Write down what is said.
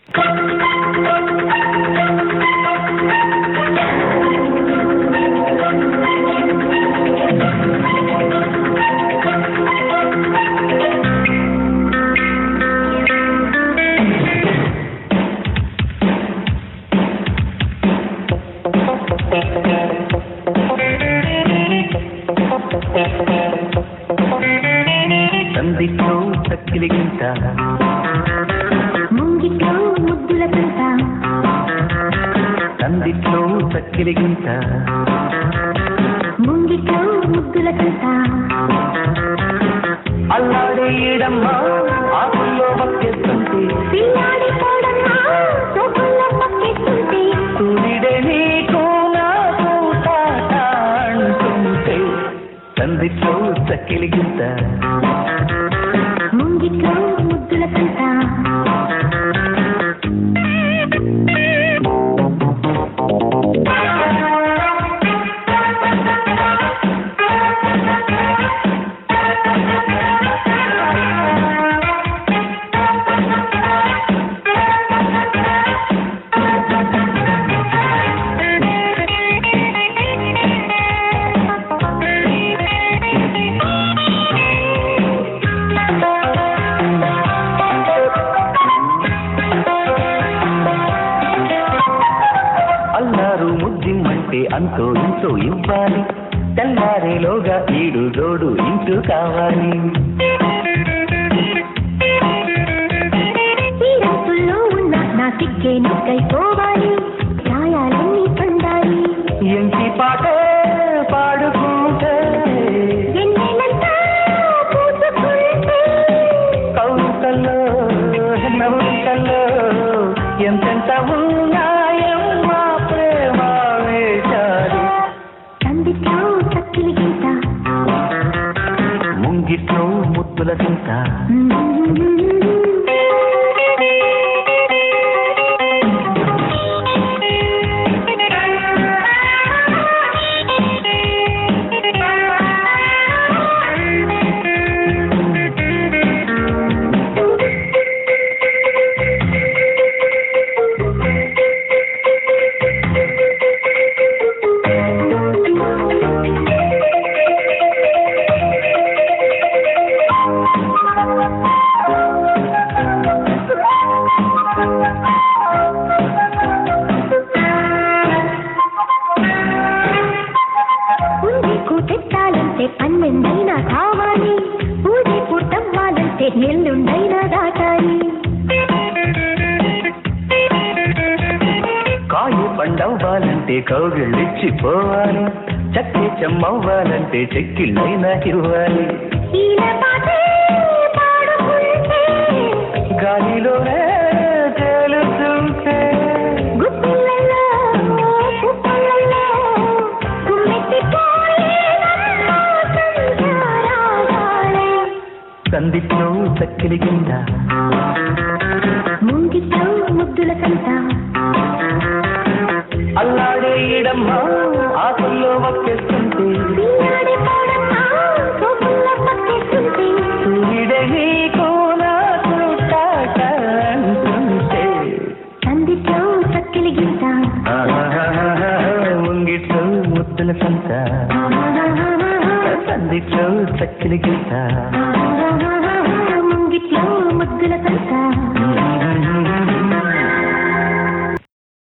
సందిట్లో చక్కిలి గింత ముంగిట్లో ముద్దుల కంట సందిట్లో చక్కిలి గింత ముంగిట్లో ముద్దుల కంట అల్లాడే ఈడమ్మ ఆకుల్లో పక్కేస్తుంటే పిల్లాడి పోడమ్మా సోకుల్లో పక్కేస్తుంటే సూర్యుడే నీకు నాకు తాట అంటుంటే సందిట్లో చక్కిలి గింత ముంగిట్లో ముద్దుల కంట అల్లారు ముద్దిమ్మంటే అంతో ఇంతో ఇవ్వాలి తెల్లారేలోగా ఈడు జోడు ఇంటూ కావాలి ఈ రాత్రుల్లో ఉన్న నా సిక్కే నిక్కైపోవాలి ఛాయాలన్నీ పండాలి ఎంటి పాటే పాడుకుంటే ఎన్నెలంతా పూసుకుంటే కౌకల్లో నవ్వుకల్లో ఎంతెంత ఉన్నాయమ్మా ప్రేమ వేశారు సందిట్లో చక్కిలి గింత ముంగిట్లో ముద్దుల గింత పెట్టాలంటే పన్నెండైనా కావాలి పూజే పుట్టవ్వాలంటే నెల్లుండైనా దాటాలి కాయ పండవ్వాలంటే కౌగిళ్ళిచ్చిపోవాలి చక్కె చెమ్మవ్వాలంటే చెక్కిళ్ళైనా ఇవ్వాలి ఈల పాటే పాడుకుంటే గాలిలోనే తేలుతుంటే గుప్పిళ్ళల్లో గుప్పళ్ళల్లో గుమ్మెత్తిపోయేనమ్మా సంధ్యారాగాలే. సందిట్లో చక్కిలి కింద ముంగిట్లో ముద్దుల కంట అల్లాడే ఈడమ్మ ఆకుల్లో మక్కేస్తుంటే పిల్లాడి పోడమ్మా సోకుల్లో పక్కేస్తుంటే సూర్యుడే నీకు నాకు తాట అంటుంటే సందిట్లో చక్కిలి గింత ముంగిట్లో ముద్దుల సంత సందిట్లో చక్కిలి గింత ముంగిట్లో ముద్దుల కంట